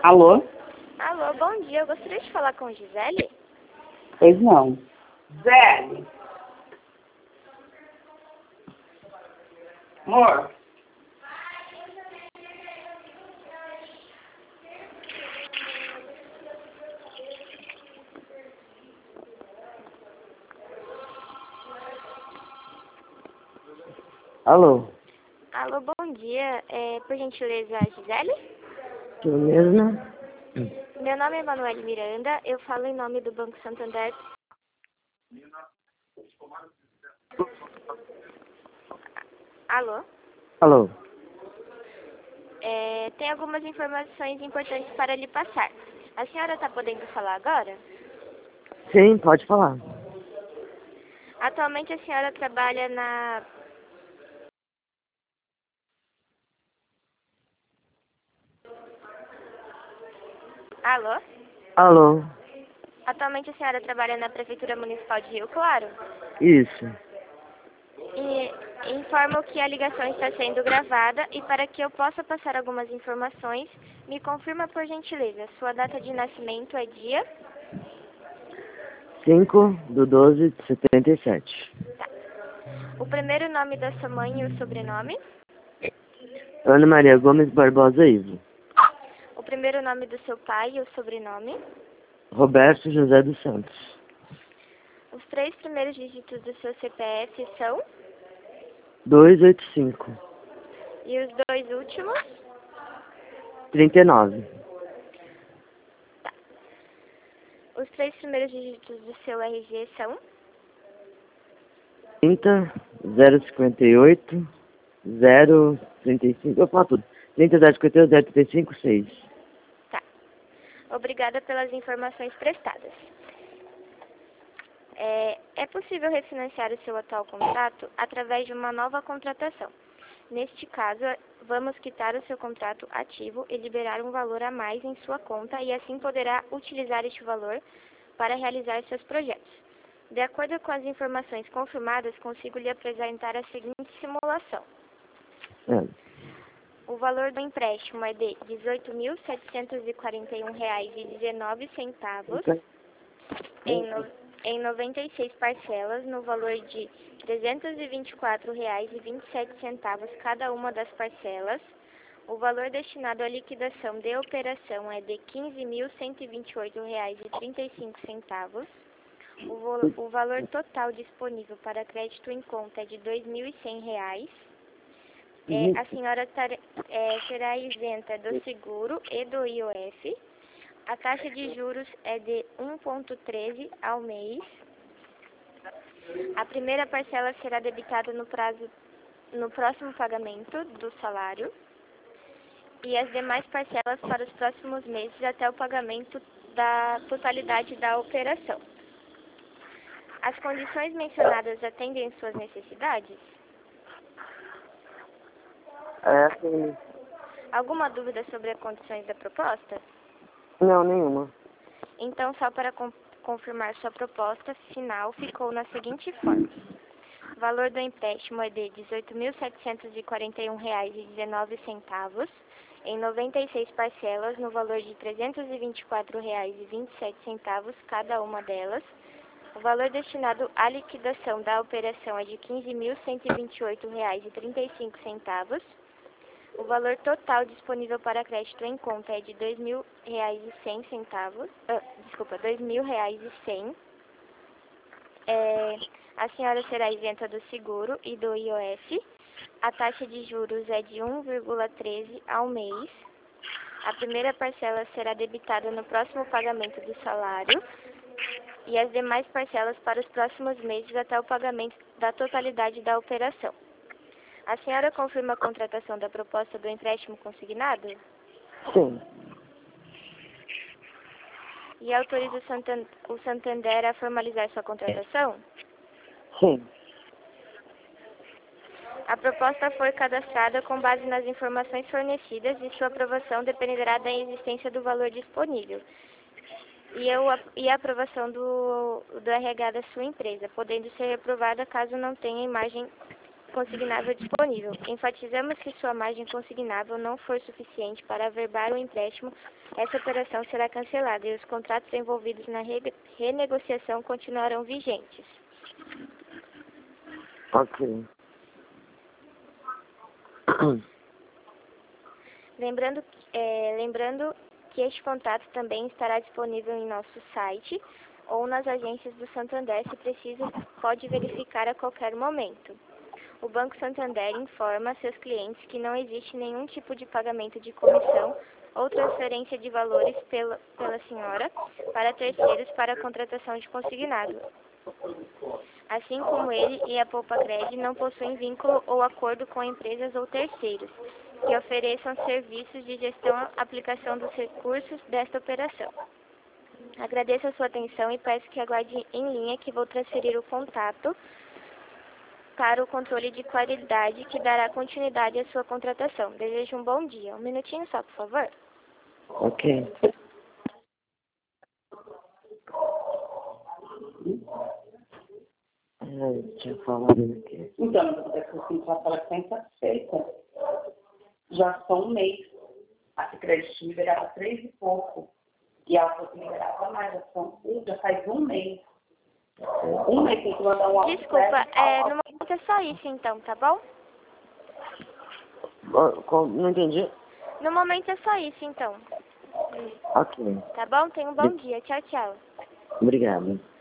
Alô? Alô, bom dia. Eu gostaria de falar com Gisele. Pois não. Gisele? Amor? Alô? Alô, bom dia. Por gentileza, Gisele? Eu mesma? Meu nome é Emanuele Miranda. Eu falo em nome do Banco Santander. Alô? Alô? Tem algumas informações importantes para lhe passar. A senhora está podendo falar agora? Sim, pode falar. Atualmente a senhora trabalha na... Alô? Alô? Atualmente a senhora trabalha na Prefeitura Municipal de Rio Claro? Isso. E informo que a ligação está sendo gravada e para que eu possa passar algumas informações, me confirma por gentileza. Sua data de nascimento é dia? 5/12/77. Tá. O primeiro nome da sua mãe e o sobrenome? Ana Maria Gomes Barbosa Ivo. O primeiro nome do seu pai e o sobrenome? Roberto José dos Santos. Os 3 primeiros dígitos do seu CPF são? 285. E os 2 últimos? 39. Tá. Os 3 primeiros dígitos do seu RG são? 30 058 035. Eu falo tudo. 30 058 035 6. Tá. Obrigada pelas informações prestadas. É possível refinanciar o seu atual contrato através de uma nova contratação. Neste caso, vamos quitar o seu contrato ativo e liberar um valor a mais em sua conta e assim poderá utilizar este valor para realizar seus projetos. De acordo com as informações confirmadas, consigo lhe apresentar a seguinte simulação. O valor do empréstimo é de R$ 18.741,19 em 96 parcelas, no valor de R$ 324,27 cada uma das parcelas. O valor destinado à liquidação de operação é de R$ 15.128,35. O valor total disponível para crédito em conta é de R$ 2.100. A senhora será isenta do seguro e do IOF. A taxa de juros é de 1,13 ao mês. A primeira parcela será debitada no próximo pagamento do salário. E as demais parcelas para os próximos meses até o pagamento da totalidade da operação. As condições mencionadas atendem suas necessidades? Sim. Alguma dúvida sobre as condições da proposta? Não, nenhuma. Então, só para confirmar sua proposta final, ficou na seguinte forma. O valor do empréstimo é de R$ 18.741,19 em 96 parcelas, no valor de R$ 324,27 cada uma delas. O valor destinado à liquidação da operação é de R$ 15.128,35. O valor total disponível para crédito em conta é de R$ 2.100. R$ 2.100. A senhora será isenta do seguro e do IOF. A taxa de juros é de 1,13 ao mês. A primeira parcela será debitada no próximo pagamento do salário e as demais parcelas para os próximos meses até o pagamento da totalidade da operação. A senhora confirma a contratação da proposta do empréstimo consignado? Sim. E autoriza o Santander a formalizar sua contratação? Sim. A proposta foi cadastrada com base nas informações fornecidas e sua aprovação dependerá da existência do valor disponível e a aprovação do RH da sua empresa, podendo ser reprovada caso não tenha consignável disponível. Enfatizamos que sua margem consignável não for suficiente para averbar o empréstimo, essa operação será cancelada e os contratos envolvidos na renegociação continuarão vigentes. Ok. Lembrando que este contrato também estará disponível em nosso site ou nas agências do Santander, se preciso, pode verificar a qualquer momento. O Banco Santander informa seus clientes que não existe nenhum tipo de pagamento de comissão ou transferência de valores pela senhora para terceiros para a contratação de consignado. Assim como ele e a Poupa-Cred não possuem vínculo ou acordo com empresas ou terceiros que ofereçam serviços de gestão e aplicação dos recursos desta operação. Agradeço a sua atenção e peço que aguarde em linha que vou transferir o contato para o controle de qualidade que dará continuidade à sua contratação. Desejo um bom dia. Um minutinho só, por favor. Ok. Tinha falado aqui. Então, essa contrato ela está insatisfeita. Já são um mês. A Sicredi liberava 3 e pouco. E ela falou que liberava mais. Já faz um mês. Um mês tem que mandar um áudio. Desculpa, no momento é só isso então, tá bom? Não entendi. No momento é só isso então. Ok. Tá bom? Tenha um bom dia. Tchau, tchau. Obrigado.